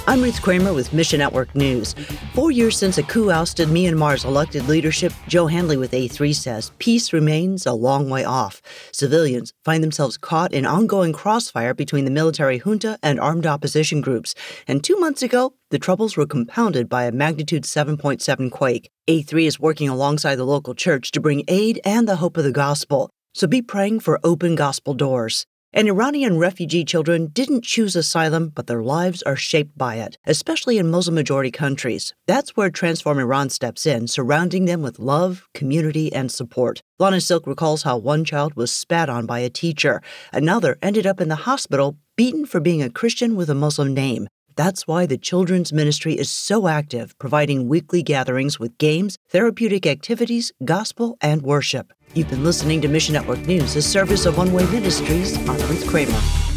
I'm Ruth Kramer with Mission Network News. 4 years since a coup ousted Myanmar's elected leadership, Joe Handley with A3 says peace remains a long way off. Civilians find themselves caught in ongoing crossfire between the military junta and armed opposition groups. And 2 months ago, the troubles were compounded by a magnitude 7.7 quake. A3 is working alongside the local church to bring aid and the hope of the gospel. So be praying for open gospel doors. And Iranian refugee children didn't choose asylum, but their lives are shaped by it, especially in Muslim-majority countries. That's where Transform Iran steps in, surrounding them with love, community, and support. Lana Silk recalls how one child was spat on by a teacher. Another ended up in the hospital, beaten for being a Christian with a Muslim name. That's why the children's ministry is so active, providing weekly gatherings with games, therapeutic activities, gospel, and worship. You've been listening to Mission Network News, a service of One Way Ministries. I'm Ruth Kramer.